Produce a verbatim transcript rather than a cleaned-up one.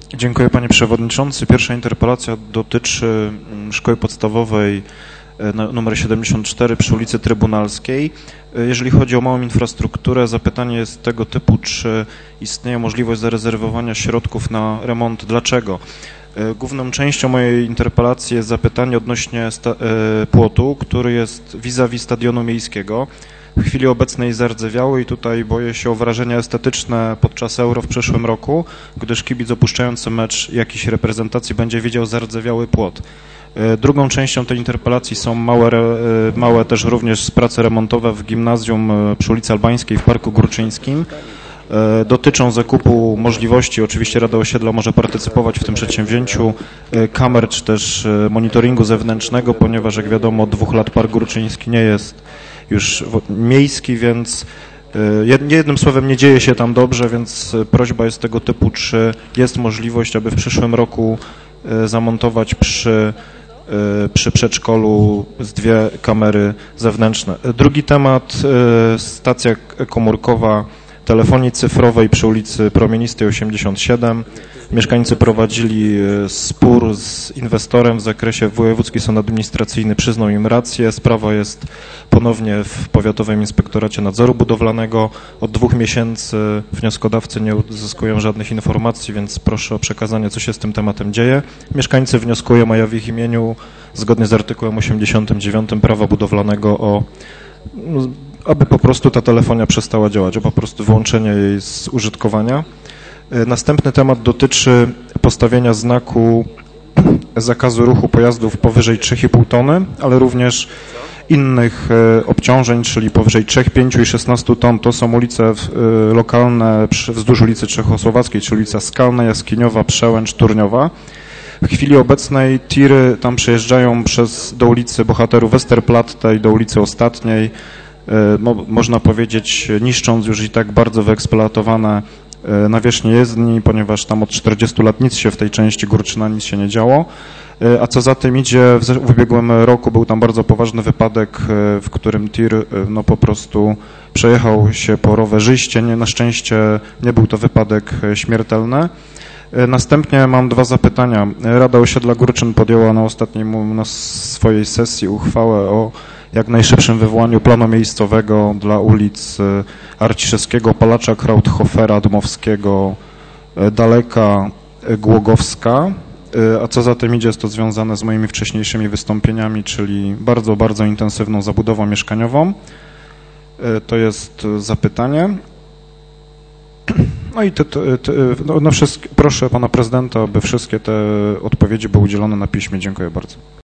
Dziękuję, panie przewodniczący. Pierwsza interpelacja dotyczy szkoły podstawowej numer siedemdziesiąt cztery przy ulicy Trybunalskiej. Jeżeli chodzi o małą infrastrukturę, zapytanie jest tego typu, czy istnieje możliwość zarezerwowania środków na remont. Dlaczego? Główną częścią mojej interpelacji jest zapytanie odnośnie płotu, który jest vis-a-vis stadionu miejskiego. W chwili obecnej zardzewiały i tutaj boję się o wrażenia estetyczne podczas Euro w przyszłym roku, gdyż kibic opuszczający mecz jakiejś reprezentacji będzie widział zardzewiały płot. Drugą częścią tej interpelacji są małe, małe też również prace remontowe w gimnazjum przy ulicy Albańskiej w Parku Górczyńskim. Dotyczą zakupu możliwości, oczywiście Rada Osiedla może partycypować w tym przedsięwzięciu, kamer czy też monitoringu zewnętrznego, ponieważ jak wiadomo od dwóch lat Park Górczyński nie jest już miejski, więc jednym słowem nie dzieje się tam dobrze, więc prośba jest tego typu, czy jest możliwość, aby w przyszłym roku zamontować przy, przy przedszkolu z dwie kamery zewnętrzne. Drugi temat, stacja komórkowa telefonii cyfrowej przy ulicy Promienistej osiemdziesiąt siedem. Mieszkańcy prowadzili spór z inwestorem w zakresie Wojewódzki Sąd Administracyjny przyznał im rację. Sprawa jest ponownie w Powiatowym Inspektoracie Nadzoru Budowlanego. Od dwóch miesięcy wnioskodawcy nie uzyskują żadnych informacji, więc proszę o przekazanie, co się z tym tematem dzieje. Mieszkańcy wnioskują, a ja w ich imieniu, zgodnie z artykułem osiemdziesiątym dziewiątym Prawa Budowlanego o aby po prostu ta telefonia przestała działać, o po prostu wyłączenie jej z użytkowania. Następny temat dotyczy postawienia znaku zakazu ruchu pojazdów powyżej trzy i pół tony, ale również innych obciążeń, czyli powyżej trzy, pięć i szesnaście ton. To są ulice lokalne wzdłuż ulicy Czechosłowackiej, czyli ulica Skalna, Jaskiniowa, Przełęcz, Turniowa. W chwili obecnej tiry tam przejeżdżają przez, do ulicy Bohaterów Westerplatte i do ulicy Ostatniej, Mo, można powiedzieć, niszcząc już i tak bardzo wyeksploatowane nawierzchnie jezdni, ponieważ tam od czterdziestu lat nic się w tej części Górczyna nic się nie działo. A co za tym idzie, w, w ubiegłym roku był tam bardzo poważny wypadek, w którym tir no, po prostu przejechał się po rowerzyście. Nie, na szczęście nie był to wypadek śmiertelny. Następnie mam dwa zapytania. Rada Osiedla Górczyn podjęła na ostatniej na swojej sesji uchwałę o jak najszybszym wywołaniu planu miejscowego dla ulic Arciszewskiego, Palacza, Krauthofera, Dmowskiego, Daleka, Głogowska. A co za tym idzie, jest to związane z moimi wcześniejszymi wystąpieniami, czyli bardzo, bardzo intensywną zabudową mieszkaniową. To jest zapytanie. No i te, te, te, no, no wszystkie, proszę pana prezydenta, aby wszystkie te odpowiedzi były udzielone na piśmie. Dziękuję bardzo.